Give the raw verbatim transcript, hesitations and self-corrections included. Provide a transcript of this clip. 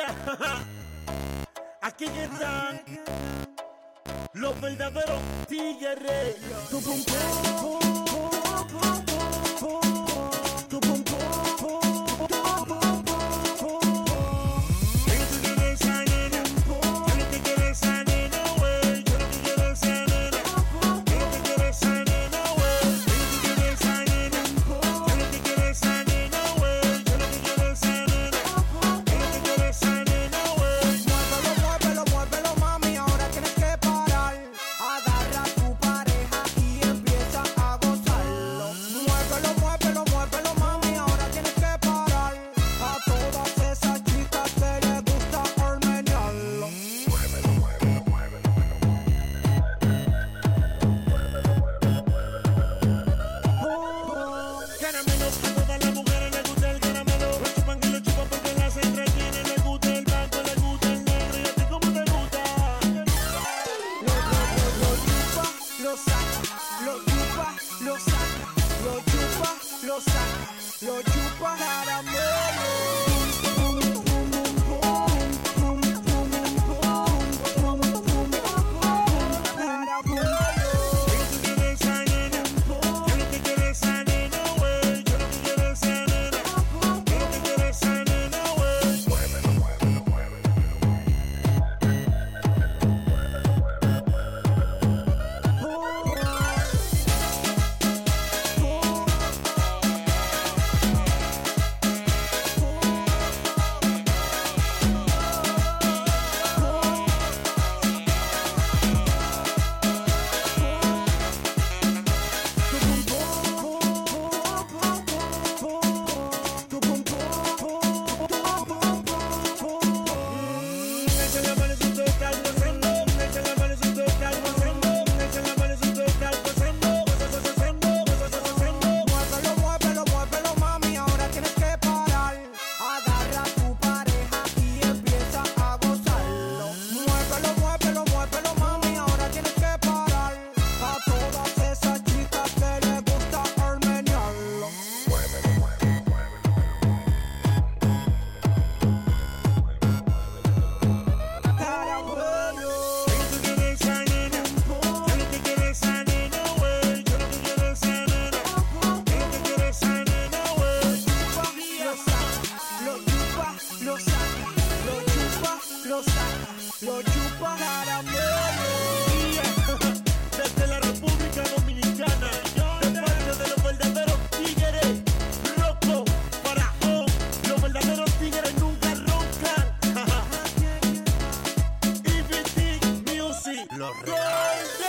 Yeah. Aquí están los verdaderos tigres. Tu pum pum, tu pum pum. Lo saca, lo chupa, caramelo. Lo chupa caramelo. Desde la República Dominicana, de parte de los verdaderos tigres, Rocco, Faraón, los verdaderos tigres nunca roncan. E V T Music, los reales.